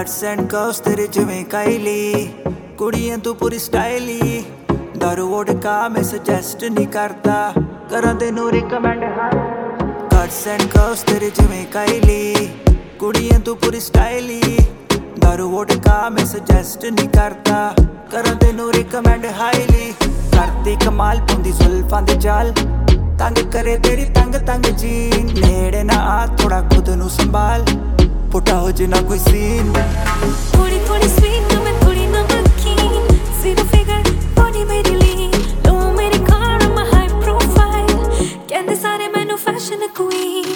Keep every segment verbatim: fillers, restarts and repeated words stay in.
cuts and curves तेरे जिवें काइली कुड़ियां तू पूरी स्टाइली दारू वोडका मैं सजेस्ट नहीं करता करा तेनू रिकमेंड कट्स एंड कर्व्स तेरे जिवें काइली कुड़ियां तू पूरी स्टाइली दारू वोडका मैं सजेस्ट नहीं करता करा तेनू रिकमेंड हाईली करती कमाल पुंदी जुल्फां दे जाल तंग करे तेरी तंग तंग जीन नेड़े ना आ थोड़ा खुद नू संभाल पुटा हो जिना कोई सीन थोड़ी थोड़ी स्वीट मैं थोड़ी नमकीन जीरो फिगर बॉडी मेरी लीन लो मेरी कार मैं हाई प्रोफाइल कहंदे सारे मैनू fashion queen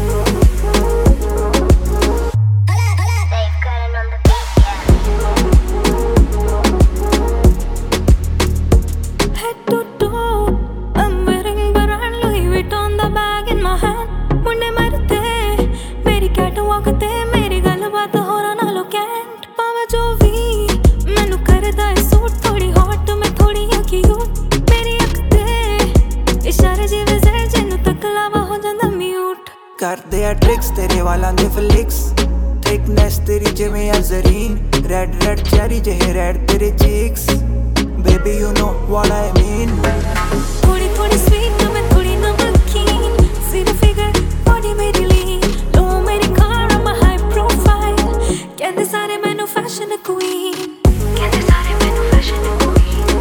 head to toe I'm wearing brand Louis Vuitton the bag in my hand मुंडे मरते मेरी कैटवॉक ते मेरी गलबात होरां नालों कैंट पावे जो भी मैनू करदा है सूट थोड़ी हॉट मैं थोड़ी क्यूट मेरी अख ते इशारे जिवें ज़हर जिन्नू तक लावा हो जांदा म्यूट करदे आ ट्रिक्स तेरे वालां दे फ्लिक्स थिकनेस तेरी जिवें अज़रीन रेड रेड चेरी जेहे रेड तेरे cheeks baby you know what I mean थोड़ी थोड़ी स्वीट मैं थोड़ी नमकीन जीरो फिगर बॉडी मेरी लीन लो मेरी कार मैं हाई प्रोफाइल कहंदे सारे मैनू फैशन क्वीन कहंदे सारे मैनू फैशन क्वीन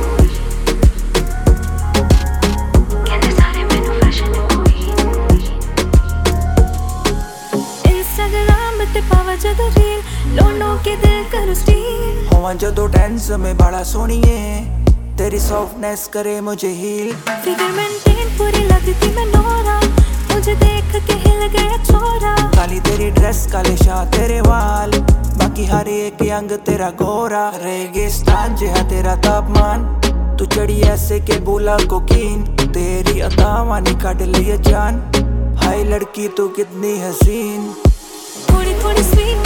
कहंदे सारे मैनू फैशन क्वीन इंस्टाग्राम ते पावा जदों रील लोंडों के दिल करो स्टील होवां जदों टेंस में बड़ा सोहणीए तेरी सॉफ्टनेस करे मुझे हील फिगर मेंटेन पूरी लगती मैं नोरा मुझे देख के हिल गया छोरा काली तेरी ड्रेस काले शाह तेरे वाल बाकी हर एक अंग तेरा गोरा रेगिस्तान जिहा तेरा तापमान तू चढ़ी ऐसे के बोला कोकीन तेरी अदावां ने काट लिया जान हाय लड़की तू कितनी हसीन थोड़ी थोड़ी स्वीट